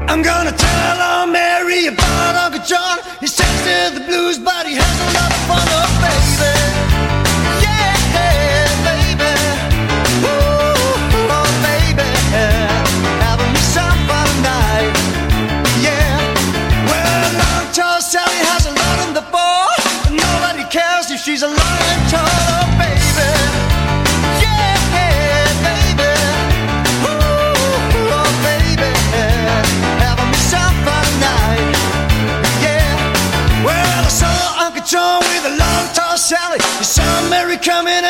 I'm gonna tell Aunt Mary about Uncle John. He sings to the blues, but he has a lot of fun, oh baby. Yeah, baby. Ooh, oh baby. Having me some fun tonight. Yeah. Well, Long Tall Sally has a lot on the ball. Nobody cares if she's a long and tall, oh baby. John with a long tall Sally. You saw Mary coming